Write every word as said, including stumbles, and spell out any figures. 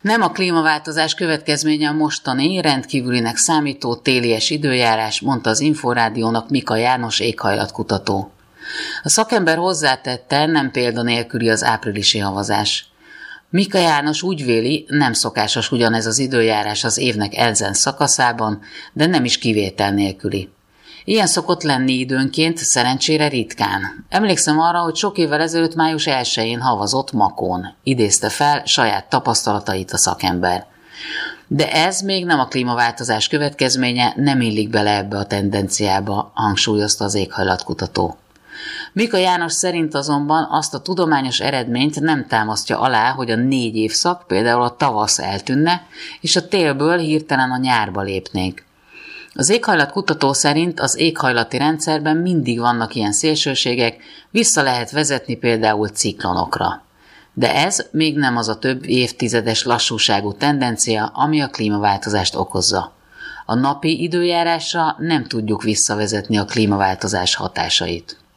Nem a klímaváltozás következménye a mostani, rendkívülinek számító télies időjárás, mondta az Inforádiónak Mika János éghajlatkutató. A szakember hozzátette, nem példanélküli az áprilisi havazás. Mika János úgy véli, nem szokásos ugyanez az időjárás az évnek ezen szakaszában, de nem is kivétel nélküli. Ilyen szokott lenni időnként, szerencsére ritkán. Emlékszem arra, hogy sok évvel ezelőtt május elsején havazott Makón, idézte fel saját tapasztalatait a szakember. De ez még nem a klímaváltozás következménye, nem illik bele ebbe a tendenciába, hangsúlyozta az éghajlatkutató. Mika János szerint azonban azt a tudományos eredményt nem támasztja alá, hogy a négy évszak, például a tavasz eltűnne, és a télből hirtelen a nyárba lépnénk. Az éghajlatkutató szerint az éghajlati rendszerben mindig vannak ilyen szélsőségek, vissza lehet vezetni például ciklonokra. De ez még nem az a több évtizedes lassúságú tendencia, ami a klímaváltozást okozza. A napi időjárásra nem tudjuk visszavezetni a klímaváltozás hatásait.